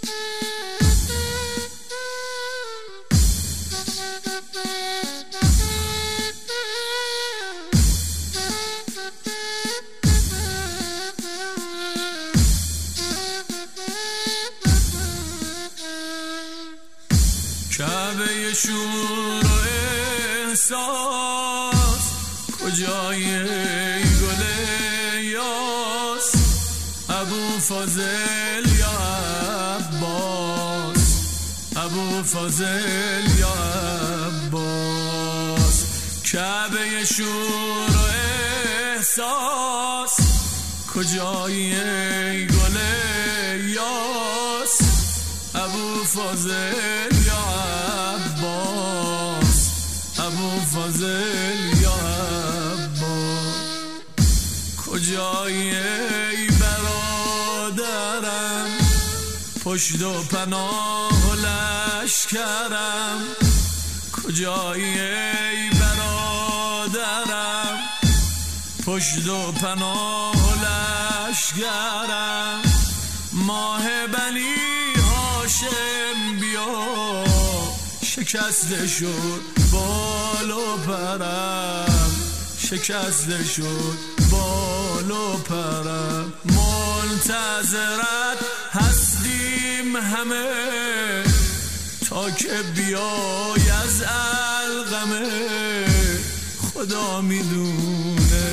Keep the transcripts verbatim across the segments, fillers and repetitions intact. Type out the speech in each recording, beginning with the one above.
کعبه شور و احساس کجای گل یاس ابو فاضل یا عباس ابو فاضل یا عباس کعبه شور و احساس کجای گل یاس ابو فاضل یا عباس ابو فاضل یا عباس کجایی ای برادرم پشت و پناه و لشکرم کجایی ای برادرم پشت و پناه و لشکرم ماه بنی هاشم بیا شکسته شد بال و پرم شکسته شد بال و پرم منتظرت هستیم همه تا که بیای از القمه خدا میدونه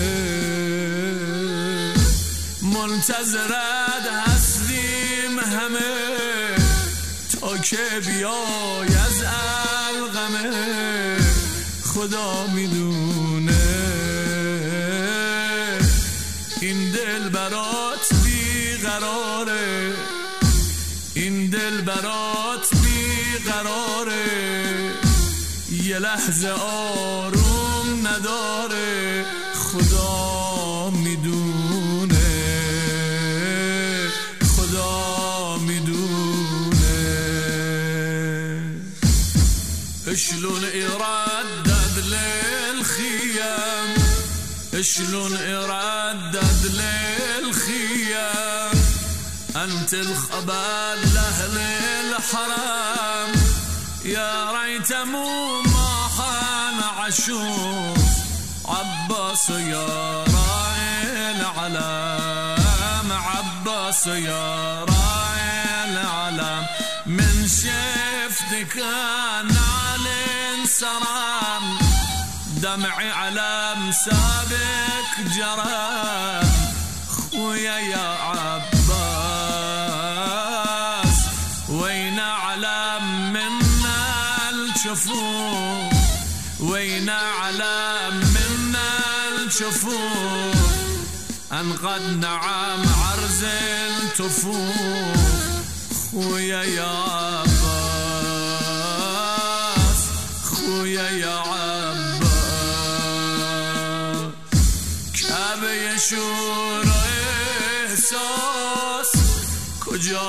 منتظرت هستیم همه تا که بیای از القمه خدا میدونه این دل برات بیقراره این دل برات بیقراره یه لحظه آروم نداره خدا میدونه خدا میدونه شلون يردد للخيام شلون يردد للخيام أنت الخبر لأهل الحرام يا ريت مو ما حان عشوف عباس يا راعي العلام عباس يا راعي العلام من شفتك أنا سرام دمعي على مسابك جرام خويا يا عباس وين علام منا الجفوف وين علام منا الجفوف أن قد نعم عرز التفوف خويا يا عباس خويا يا عباس کعبه شور و احساس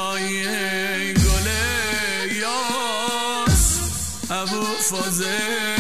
کجای گل یاس ابو فاضل